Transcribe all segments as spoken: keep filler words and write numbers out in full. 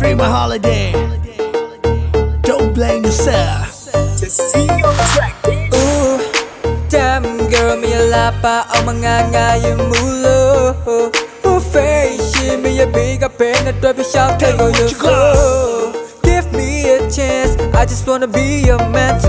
Free my holiday. Don't blame yourself. Just see your track. Ooh, damn girl, me a lapa o mga ngayong mulo. Ooh, face me a big up and a double shout take on your flow. Give me a chance, I just wanna be your man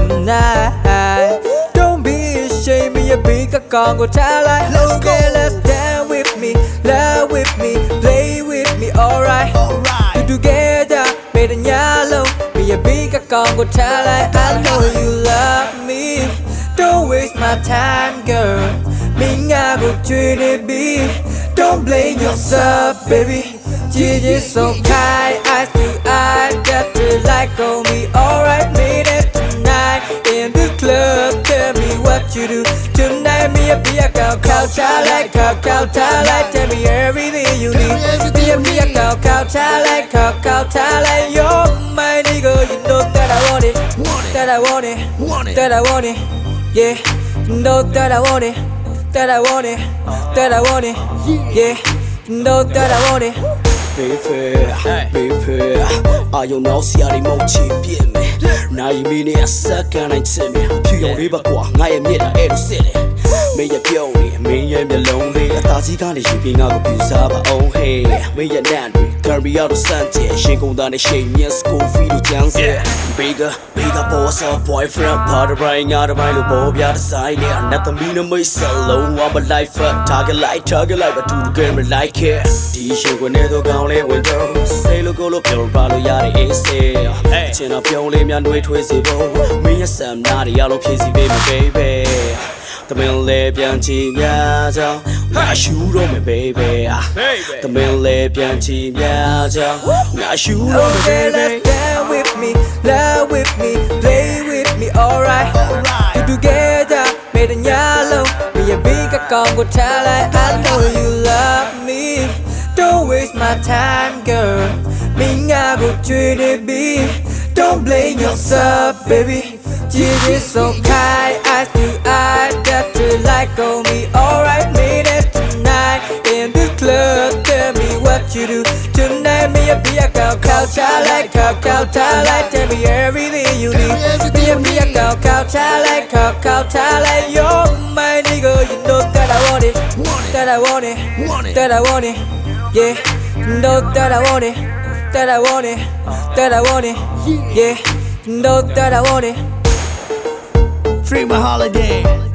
tonight. Don't be ashamed, me a big a Congo talent. Okay, let's dance with me, love with me, play with me, alright. Alright. Together, made in yellow, be a big a Congo talent. I know you love me. Don't waste my time, girl. Me I go treat it be. Don't blame yourself, baby. You just so kind, eyes to eye, got to like on me. Alright, made it tonight in the club. Tell me what you do tonight. Me a be a cow cow child like cow cow child like. Tell me everything you need. Me a be a cow cow child like cow cow child like. You're my nigga, you know that I want it, that I want it, that I want it. Yeah, you know that I want it, that I want it, that I want it. Yeah, you know that I want it. Baby, baby, I don't know see how they mochi me. Now you mean it a second I tell me. You live a qua, I am yet a city. May you go me, me and the lonely. A taxi can't shipping out of Pizza, oh hey. May you landry, carry out of Santi. She go down the shame, yes, school fee to dance. Bigger, bigger boss or boyfriend, part of buying out of my little boy, other side. Nothing mean to me, so low, I'm a life, target light, target light, but to the game like it. T-shirt when they're gone. Window, say look all up your body, yard is there. Chin up your limb, and wait, twisty bow. Me and some naughty yellow kissy baby, baby. The middle lip, young team, yeah, I shoot on me, baby. The middle lip, young team, yeah, I shoot on me, baby. Dance with me, love with me, play with me, alright. You together, made in yellow. Be a big Congo talent. I know you love me. Don't waste my time, girl. Me I go treat it be. Don't blame yourself, baby. You just so kind, eyes to eye, got to like on me. Alright, made it tonight in the club. Tell me what you do tonight. Me a be a cow cow child like cow cow child like. Tell me everything you need. Me a be a cow cow child like cow cow child like. You're my nigga, you know that I want it, that I want it, that I want it. Yeah, you know that I want it, that I want it, that I want it. Yeah, you know that I want it. Free my holiday.